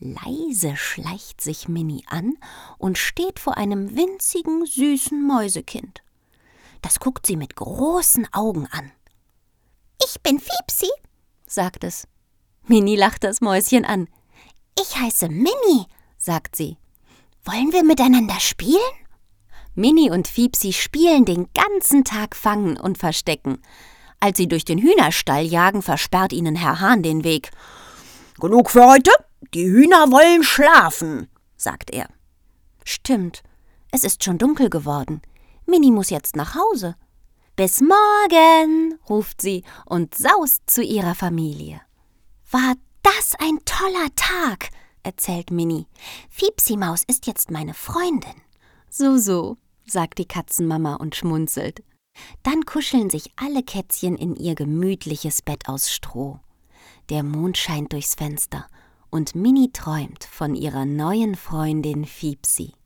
Leise schleicht sich Minnie an und steht vor einem winzigen, süßen Mäusekind. Das guckt sie mit großen Augen an. »Ich bin Fiepsi«, sagt es. Minnie lacht das Mäuschen an. »Ich heiße Minnie«, sagt sie. »Wollen wir miteinander spielen?« Minnie und Fiepsi spielen den ganzen Tag Fangen und Verstecken. Als sie durch den Hühnerstall jagen, versperrt ihnen Herr Hahn den Weg. »Genug für heute, die Hühner wollen schlafen«, sagt er. Stimmt, es ist schon dunkel geworden. Minnie muss jetzt nach Hause. »Bis morgen«, ruft sie und saust zu ihrer Familie. »War das ein toller Tag«, erzählt Minnie. »Fiepsi-Maus ist jetzt meine Freundin.« So, sagt die Katzenmama und schmunzelt. Dann kuscheln sich alle Kätzchen in ihr gemütliches Bett aus Stroh. Der Mond scheint durchs Fenster und Minnie träumt von ihrer neuen Freundin Fiepsi.